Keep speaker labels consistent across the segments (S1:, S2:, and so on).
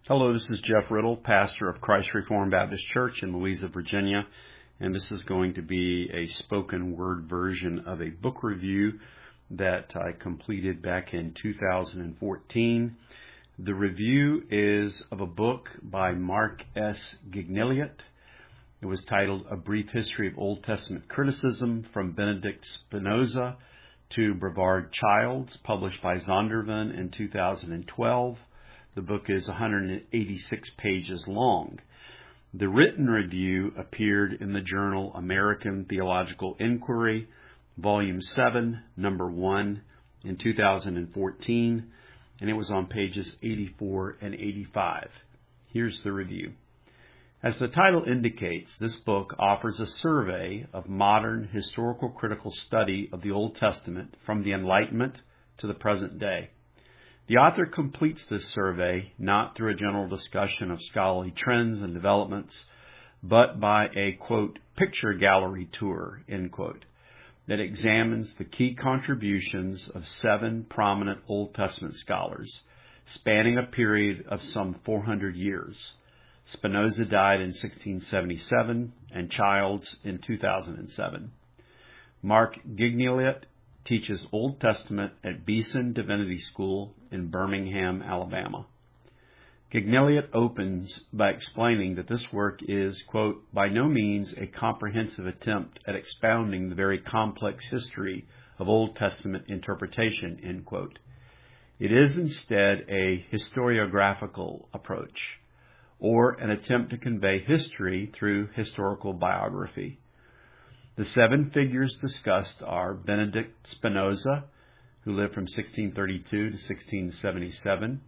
S1: Hello, this is Jeff Riddle, pastor of Christ Reformed Baptist Church in Louisa, Virginia, and this is going to be a spoken word version of a book review that I completed back in 2014. The review is of a book by Mark S. Gignilliat. It was titled A Brief History of Old Testament Criticism from Benedict Spinoza to Brevard Childs, published by Zondervan in 2012. The book is 186 pages long. The written review appeared in the journal American Theological Inquiry, Volume 7, Number 1, in 2014, and it was on pages 84 and 85. Here's the review. As the title indicates, this book offers a survey of modern historical critical study of the Old Testament from the Enlightenment to the present day. The author completes this survey not through a general discussion of scholarly trends and developments, but by a, quote, picture gallery tour, end quote, that examines the key contributions of 7 prominent Old Testament scholars, spanning a period of some 400 years. Spinoza died in 1677 and Childs in 2007. Mark Gignilliat teaches Old Testament at Beeson Divinity School in Birmingham, Alabama. Gignilliat opens by explaining that this work is, quote, by no means a comprehensive attempt at expounding the very complex history of Old Testament interpretation, end quote. It is instead a historiographical approach, or an attempt to convey history through historical biography. The 7 figures discussed are Benedict Spinoza, who lived from 1632 to 1677,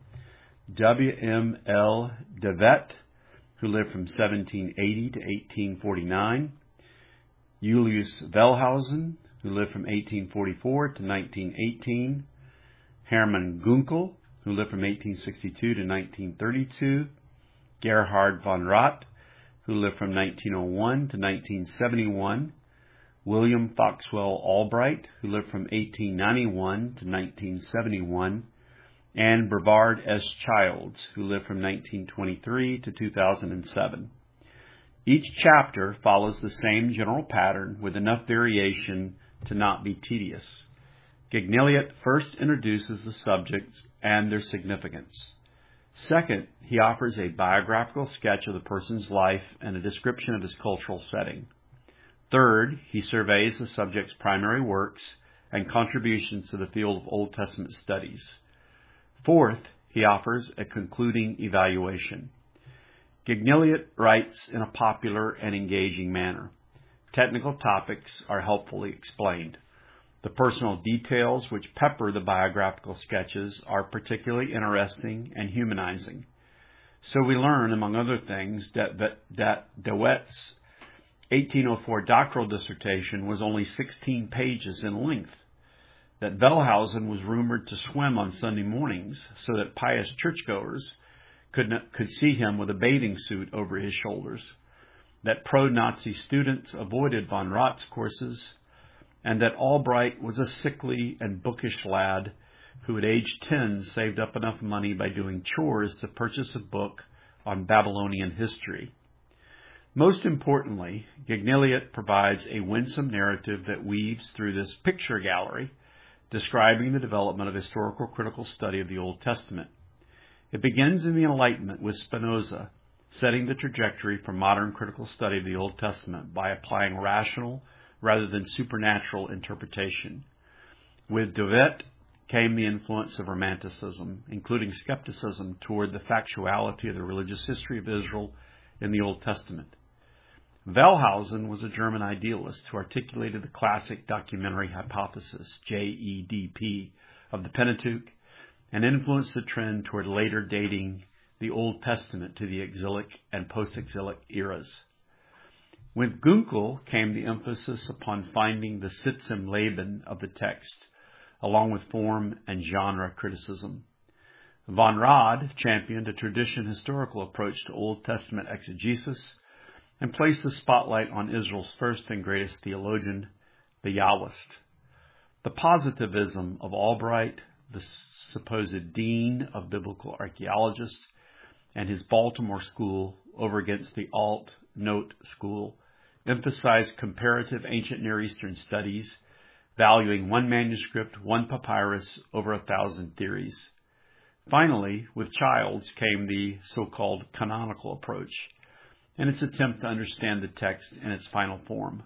S1: W.M.L. de Wet, who lived from 1780 to 1849, Julius Wellhausen, who lived from 1844 to 1918, Hermann Gunkel, who lived from 1862 to 1932, Gerhard von Rott, who lived from 1901 to 1971, William Foxwell Albright, who lived from 1891 to 1971, and Brevard S. Childs, who lived from 1923 to 2007. Each chapter follows the same general pattern with enough variation to not be tedious. Gignilliat first introduces the subjects and their significance. Second, he offers a biographical sketch of the person's life and a description of his cultural setting. Third, he surveys the subject's primary works and contributions to the field of Old Testament studies. Fourth, he offers a concluding evaluation. Gignilliat writes in a popular and engaging manner. Technical topics are helpfully explained. The personal details which pepper the biographical sketches are particularly interesting and humanizing. So we learn, among other things, that de Wet's 1804 doctoral dissertation was only 16 pages in length, that Wellhausen was rumored to swim on Sunday mornings so that pious churchgoers could see him with a bathing suit over his shoulders, that pro-Nazi students avoided von Rott's courses, and that Albright was a sickly and bookish lad who at age 10 saved up enough money by doing chores to purchase a book on Babylonian history. Most importantly, Gignilliat provides a winsome narrative that weaves through this picture gallery, describing the development of historical critical study of the Old Testament. It begins in the Enlightenment with Spinoza, setting the trajectory for modern critical study of the Old Testament by applying rational rather than supernatural interpretation. With de Wet came the influence of Romanticism, including skepticism toward the factuality of the religious history of Israel in the Old Testament. Wellhausen was a German idealist who articulated the classic documentary hypothesis, JEDP, of the Pentateuch, and influenced the trend toward later dating the Old Testament to the exilic and post-exilic eras. With Gunkel came the emphasis upon finding the Sitz im Leben of the text, along with form and genre criticism. Von Rad championed a tradition historical approach to Old Testament exegesis and placed the spotlight on Israel's first and greatest theologian, the Yahwist. The positivism of Albright, the supposed dean of biblical archaeologists, and his Baltimore school over against the Alt-Note school emphasized comparative ancient Near Eastern studies, valuing one manuscript, one papyrus over 1,000 theories. Finally, with Childs came the so-called canonical approach and its attempt to understand the text in its final form.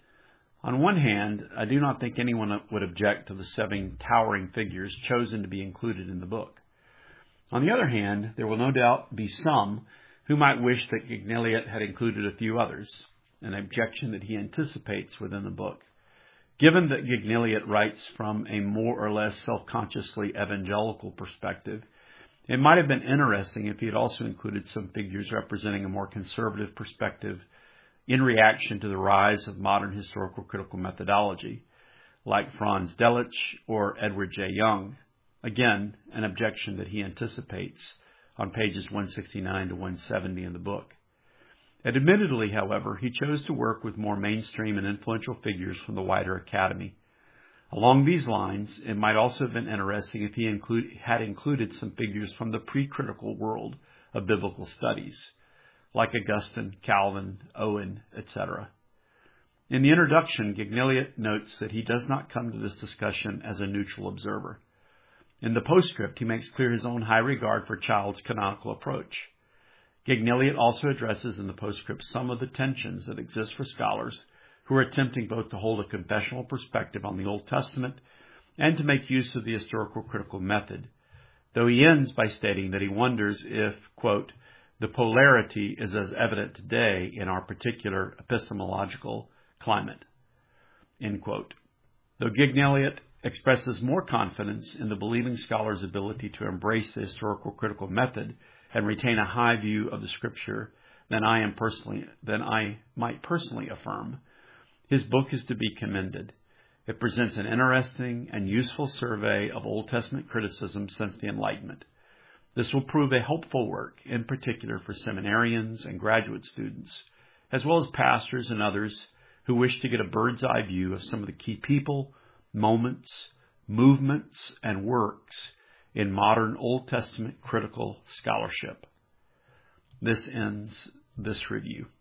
S1: On one hand, I do not think anyone would object to the 7 towering figures chosen to be included in the book. On the other hand, there will no doubt be some who might wish that Gignolet had included a few others, an objection that he anticipates within the book. Given that Gignolet writes from a more or less self-consciously evangelical perspective, it might have been interesting if he had also included some figures representing a more conservative perspective in reaction to the rise of modern historical critical methodology, like Franz Delitzsch or Edward J. Young. Again, an objection that he anticipates on pages 169 to 170 in the book. Admittedly, however, he chose to work with more mainstream and influential figures from the wider academy. Along these lines, it might also have been interesting if he had included some figures from the pre-critical world of biblical studies, like Augustine, Calvin, Owen, etc. In the introduction, Gignolet notes that he does not come to this discussion as a neutral observer. In the postscript, he makes clear his own high regard for Childs' canonical approach. Gignolet also addresses in the postscript some of the tensions that exist for scholars who are attempting both to hold a confessional perspective on the Old Testament and to make use of the historical critical method, though he ends by stating that he wonders if, quote, the polarity is as evident today in our particular epistemological climate, end quote. Though Gignolet expresses more confidence in the believing scholar's ability to embrace the historical critical method and retain a high view of the Scripture than I might personally affirm, his book is to be commended. It presents an interesting and useful survey of Old Testament criticism since the Enlightenment. This will prove a helpful work, in particular for seminarians and graduate students, as well as pastors and others who wish to get a bird's-eye view of some of the key people, moments, movements, and works in modern Old Testament critical scholarship. This ends this review.